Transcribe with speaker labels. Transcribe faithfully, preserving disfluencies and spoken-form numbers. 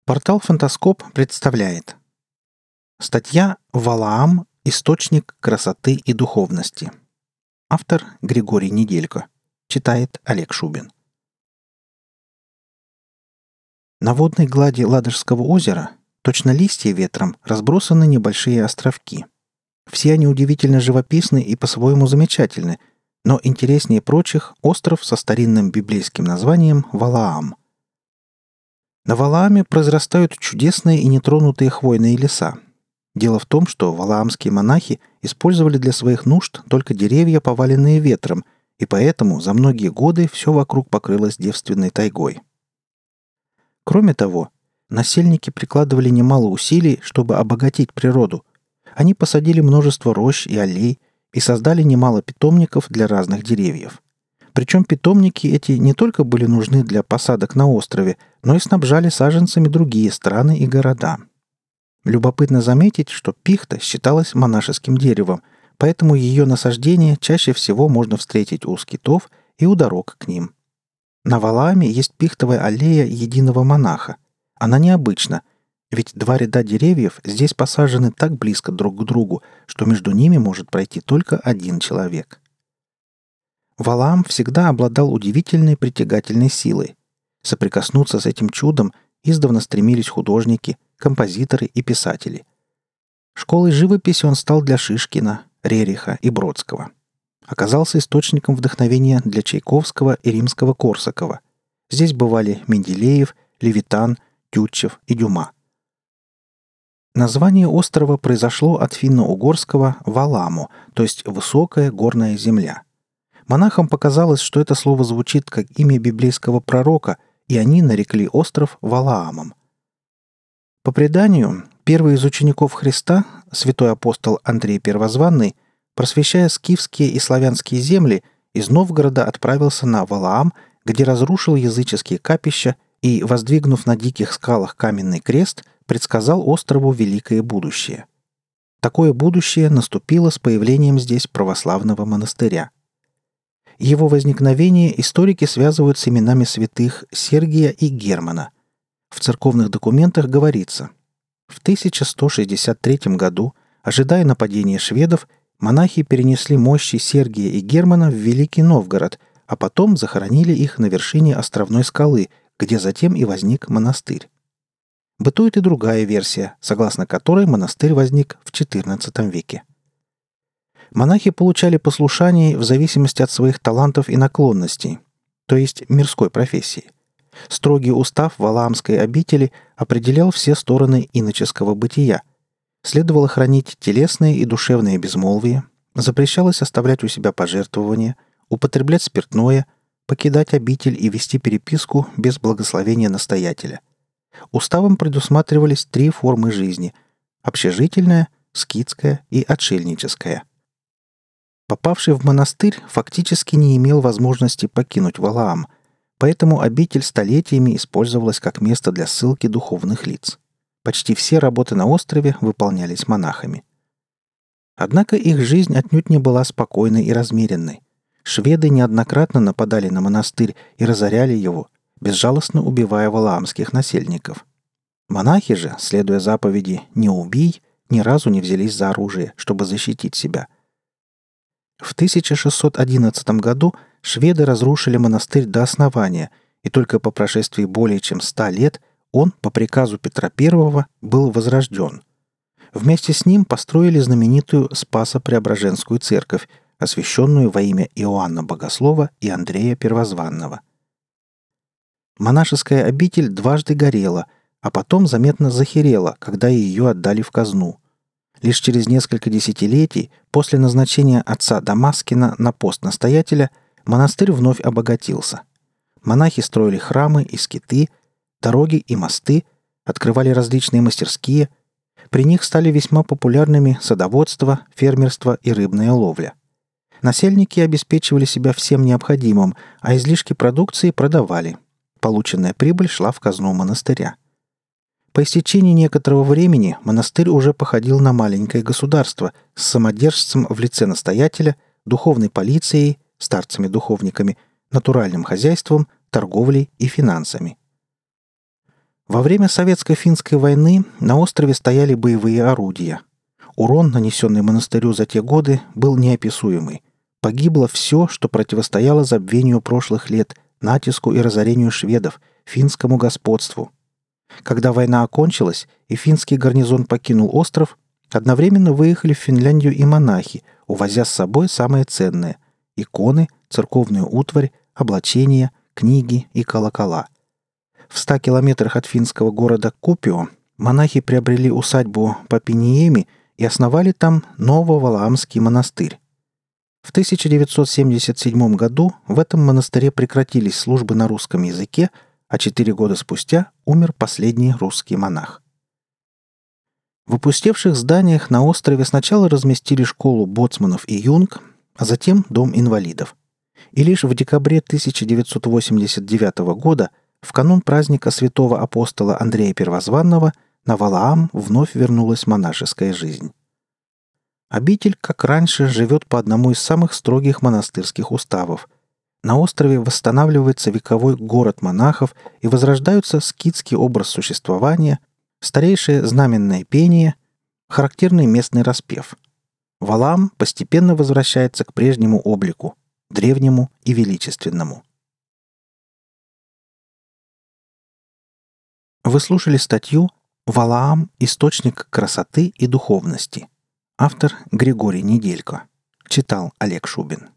Speaker 1: Портал «Фантаскоп» представляет. Статья «Валаам. Источник красоты и духовности». Автор Григорий Неделько. Читает Олег Шубин. На водной глади Ладожского озера, точно листья ветром, разбросаны небольшие островки. Все они удивительно живописны и по-своему замечательны, но интереснее прочих остров со старинным библейским названием Валаам. На Валааме произрастают чудесные и нетронутые хвойные леса. Дело в том, что валаамские монахи использовали для своих нужд только деревья, поваленные ветром, и поэтому за многие годы все вокруг покрылось девственной тайгой. Кроме того, насельники прикладывали немало усилий, чтобы обогатить природу. Они посадили множество рощ и аллей и создали немало питомников для разных деревьев. Причем питомники эти не только были нужны для посадок на острове, но и снабжали саженцами другие страны и города. Любопытно заметить, что пихта считалась монашеским деревом, поэтому ее насаждение чаще всего можно встретить у скитов и у дорог к ним. На Валааме есть пихтовая аллея единого монаха. Она необычна, ведь два ряда деревьев здесь посажены так близко друг к другу, что между ними может пройти только один человек. Валаам всегда обладал удивительной притягательной силой. Соприкоснуться с этим чудом издавна стремились художники, композиторы и писатели. Школой живописи он стал для Шишкина, Рериха и Бродского. Оказался источником вдохновения для Чайковского и Римского-Корсакова. Здесь бывали Менделеев, Левитан, Тютчев и Дюма. Название острова произошло от финно-угорского «валамо», то есть «высокая горная земля». Монахам показалось, что это слово звучит как имя библейского пророка, и они нарекли остров Валаамом. По преданию, первый из учеников Христа, святой апостол Андрей Первозванный, просвещая скифские и славянские земли, из Новгорода отправился на Валаам, где разрушил языческие капища и, воздвигнув на диких скалах каменный крест, предсказал острову великое будущее. Такое будущее наступило с появлением здесь православного монастыря. Его возникновение историки связывают с именами святых Сергия и Германа. В церковных документах говорится: в тысяча сто шестьдесят третьем году, ожидая нападения шведов, монахи перенесли мощи Сергия и Германа в Великий Новгород, а потом захоронили их на вершине островной скалы, где затем и возник монастырь. Бытует и другая версия, согласно которой монастырь возник в четырнадцатом веке. Монахи получали послушание в зависимости от своих талантов и наклонностей, то есть мирской профессии. Строгий устав Валаамской обители определял все стороны иноческого бытия. Следовало хранить телесное и душевное безмолвие, запрещалось оставлять у себя пожертвования, употреблять спиртное, покидать обитель и вести переписку без благословения настоятеля. Уставом предусматривались три формы жизни – общежительная, скитская и отшельническая. Попавший в монастырь фактически не имел возможности покинуть Валаам, поэтому обитель столетиями использовалась как место для ссылки духовных лиц. Почти все работы на острове выполнялись монахами. Однако их жизнь отнюдь не была спокойной и размеренной. Шведы неоднократно нападали на монастырь и разоряли его, безжалостно убивая валаамских насельников. Монахи же, следуя заповеди «не убий», ни разу не взялись за оружие, чтобы защитить себя. В тысяча шестьсот одиннадцатом году шведы разрушили монастырь до основания, и только по прошествии более чем ста лет он, по приказу Петра Первого, был возрожден. Вместе с ним построили знаменитую Спасо-Преображенскую церковь, освященную во имя Иоанна Богослова и Андрея Первозванного. Монашеская обитель дважды горела, а потом заметно захерела, когда ее отдали в казну. Лишь через несколько десятилетий после назначения отца Дамаскина на пост настоятеля монастырь вновь обогатился. Монахи строили храмы и скиты, дороги и мосты, открывали различные мастерские. При них стали весьма популярными садоводство, фермерство и рыбная ловля. Насельники обеспечивали себя всем необходимым, а излишки продукции продавали. Полученная прибыль шла в казну монастыря. По истечении некоторого времени монастырь уже походил на маленькое государство с самодержцем в лице настоятеля, духовной полицией, старцами-духовниками, натуральным хозяйством, торговлей и финансами. Во время Советско-финской войны на острове стояли боевые орудия. Урон, нанесенный монастырю за те годы, был неописуемый. Погибло все, что противостояло забвению прошлых лет, натиску и разорению шведов, финскому господству. Когда война окончилась и финский гарнизон покинул остров, одновременно выехали в Финляндию и монахи, увозя с собой самое ценное – иконы, церковную утварь, облачения, книги и колокола. В ста километрах от финского города Купио монахи приобрели усадьбу Папиниеми и основали там Нововалаамский монастырь. В тысяча девятьсот семьдесят седьмом году в этом монастыре прекратились службы на русском языке, а четыре года спустя умер последний русский монах. В опустевших зданиях на острове сначала разместили школу боцманов и юнг, а затем дом инвалидов. И лишь в декабре тысяча девятьсот восемьдесят девятого года, в канун праздника святого апостола Андрея Первозванного, на Валаам вновь вернулась монашеская жизнь. Обитель, как раньше, живет по одному из самых строгих монастырских уставов. На острове восстанавливается вековой город монахов и возрождаются скитский образ существования, старейшее знаменное пение, характерный местный распев. Валаам постепенно возвращается к прежнему облику, древнему и величественному. Вы слушали статью «Валаам. Источник красоты и духовности». Автор Григорий Неделько. Читал Олег Шубин.